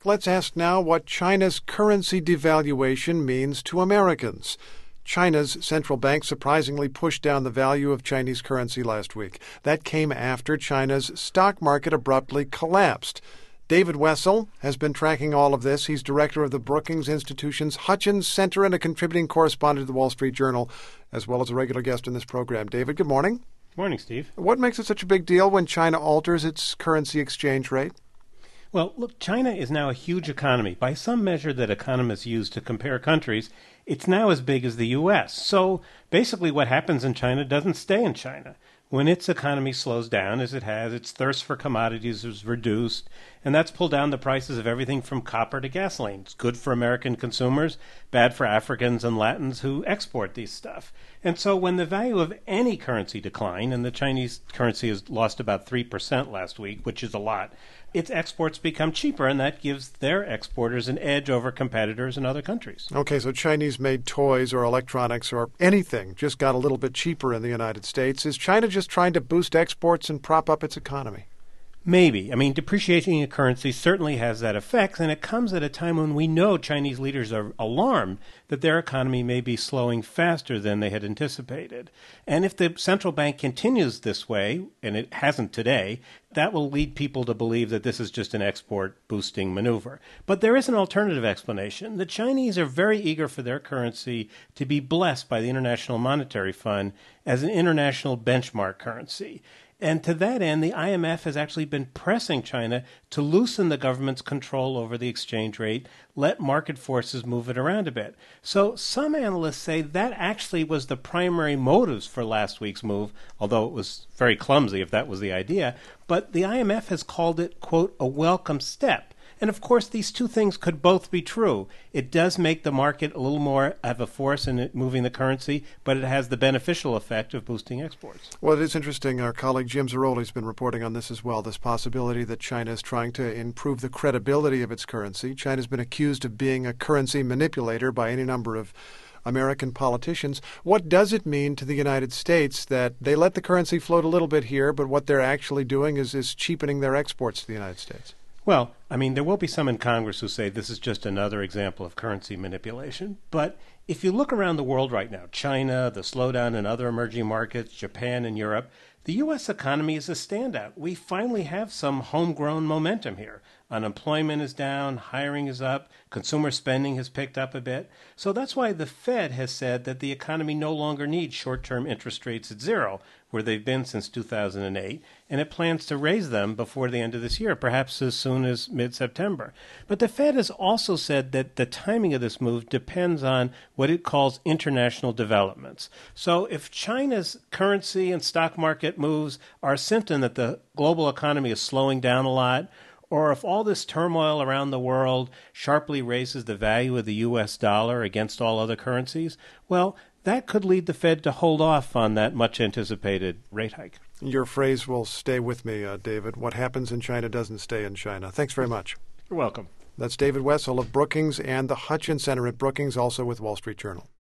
Let's ask now what China's currency devaluation means to Americans. China's central bank surprisingly pushed down the value of Chinese currency last week. That came after China's stock market abruptly collapsed. David Wessel has been tracking all of this. He's director of the Brookings Institution's Hutchins Center and a contributing correspondent to the Wall Street Journal, as well as a regular guest in this program. David, good morning. Morning, Steve. What makes it such a big deal when China alters its currency exchange rate? Well, look, China is now a huge economy. By some measure that economists use to compare countries, it's now as big as the U.S. So basically what happens in China doesn't stay in China. When its economy slows down, as it has, its thirst for commodities is reduced, and that's pulled down the prices of everything from copper to gasoline. It's good for American consumers, bad for Africans and Latins who export these stuff. And so when the value of any currency decline, and the Chinese currency has lost about 3% last week, which is a lot, its exports become cheaper, and that gives their exporters an edge over competitors in other countries. Okay, so Chinese-made toys or electronics or anything just got a little bit cheaper in the United States. Is China just trying to boost exports and prop up its economy? Maybe. I mean, depreciating a currency certainly has that effect, and it comes at a time when we know Chinese leaders are alarmed that their economy may be slowing faster than they had anticipated. And if the central bank continues this way, and it hasn't today, that will lead people to believe that this is just an export-boosting maneuver. But there is an alternative explanation. The Chinese are very eager for their currency to be blessed by the International Monetary Fund as an international benchmark currency. And to that end, the IMF has actually been pressing China to loosen the government's control over the exchange rate, let market forces move it around a bit. So some analysts say that actually was the primary motives for last week's move, although it was very clumsy if that was the idea. But the IMF has called it, quote, a welcome step. And of course, these two things could both be true. It does make the market a little more of a force in it moving the currency, but it has the beneficial effect of boosting exports. Well, it is interesting. Our colleague Jim Zarroli has been reporting on this as well, this possibility that China is trying to improve the credibility of its currency. China's been accused of being a currency manipulator by any number of American politicians. What does it mean to the United States that they let the currency float a little bit here, but what they're actually doing is cheapening their exports to the United States? Well, I mean, there will be some in Congress who say this is just another example of currency manipulation. But if you look around the world right now, China, the slowdown in other emerging markets, Japan and Europe, the U.S. economy is a standout. We finally have some homegrown momentum here. Unemployment is down, hiring is up, consumer spending has picked up a bit. So that's why the Fed has said that the economy no longer needs short-term interest rates at zero, where they've been since 2008, and it plans to raise them before the end of this year, perhaps as soon as mid-September. But the Fed has also said that the timing of this move depends on what it calls international developments. So if China's currency and stock market moves are a symptom that the global economy is slowing down a lot, or if all this turmoil around the world sharply raises the value of the U.S. dollar against all other currencies, well, that could lead the Fed to hold off on that much-anticipated rate hike. Your phrase will stay with me, David. What happens in China doesn't stay in China. Thanks very much. You're welcome. That's David Wessel of Brookings and the Hutchins Center at Brookings, also with Wall Street Journal.